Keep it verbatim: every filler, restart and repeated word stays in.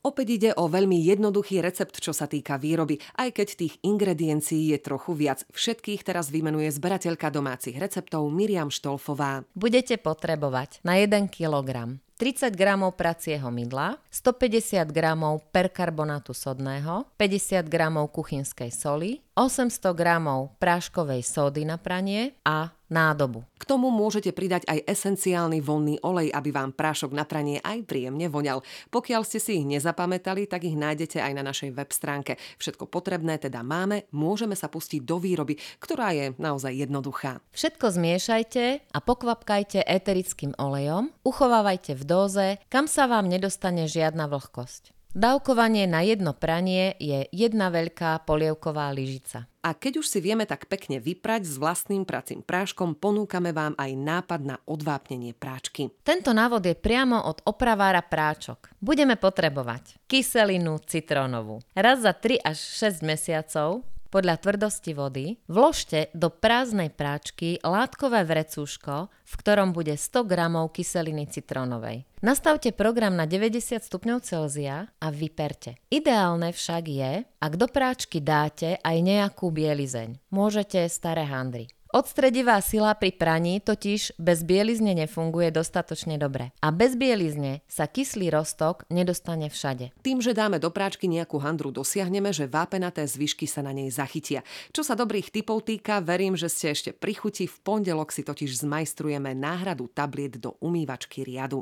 Opäť ide o veľmi jednoduchý recept, čo sa týka výroby, aj keď tých ingrediencií je trochu viac. Všetkých teraz vymenuje zberateľka domácich receptov Miriam Štolfová. Budete potrebovať na jeden kilogram tridsať gramov pracieho mydla, stopäťdesiat gramov perkarbonátu sodného, päťdesiat gramov kuchynskej soli, osemsto gramov práškovej sódy na pranie a nádobu. K tomu môžete pridať aj esenciálny voľný olej, aby vám prášok na pranie aj príjemne voňal. Pokiaľ ste si ich nezapamätali, tak ich nájdete aj na našej web stránke. Všetko potrebné teda máme, môžeme sa pustiť do výroby, ktorá je naozaj jednoduchá. Všetko zmiešajte a pokvapkajte eterickým olejom, uchovávajte v dóze, kam sa vám nedostane žiadna vlhkosť. Dávkovanie na jedno pranie je jedna veľká polievková lyžica. A keď už si vieme tak pekne vyprať s vlastným pracím práškom, ponúkame vám aj nápad na odvápnenie práčky. Tento návod je priamo od opravára práčok. Budeme potrebovať kyselinu citrónovú. Raz za tri až šesť mesiacov podľa tvrdosti vody vložte do prázdnej práčky látkové vrecúško, v ktorom bude sto gramov kyseliny citrónovej. Nastavte program na deväťdesiat stupňov Celzia a vyperte. Ideálne však je, ak do práčky dáte aj nejakú bielizeň. Môžete staré handry. Odstredivá sila pri praní totiž bez bielizne nefunguje dostatočne dobre. A bez bielizne sa kyslý roztok nedostane všade. Tým, že dáme do práčky nejakú handru, dosiahneme, že vápenaté zvyšky sa na nej zachytia. Čo sa dobrých tipov týka, verím, že ste ešte pri chuti. V pondelok si totiž zmajstrujeme náhradu tabliet do umývačky riadu.